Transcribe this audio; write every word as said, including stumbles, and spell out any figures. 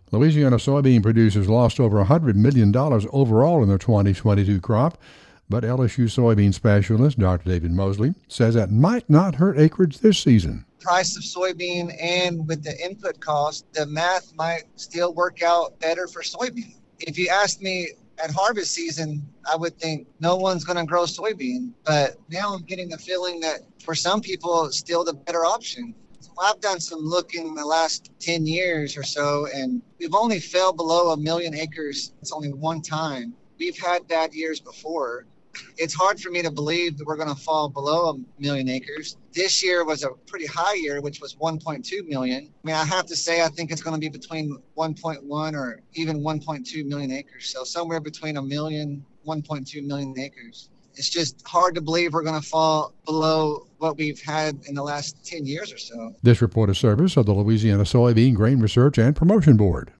Louisiana soybean producers lost over one hundred million dollars overall in their twenty twenty-two crop, but L S U soybean specialist Doctor David Mosley says that might not hurt acreage this season. Price of soybean and with the input cost, the math might still work out better for soybean. If you asked me at harvest season, I would think no one's going to grow soybean, but now I'm getting the feeling that for some people, it's still the better option. So I've done some looking in the last ten years or so, and we've only fell below a million acres. It's only one time. We've had bad years before. It's hard for me to believe that we're going to fall below a million acres. This year was a pretty high year, which was one point two million. I mean, I have to say, I think it's going to be between one point one or even one point two million acres. So somewhere between a million, one point two million acres. It's just hard to believe we're going to fall below what we've had in the last ten years or so. This report is service of the Louisiana Soybean Grain Research and Promotion Board.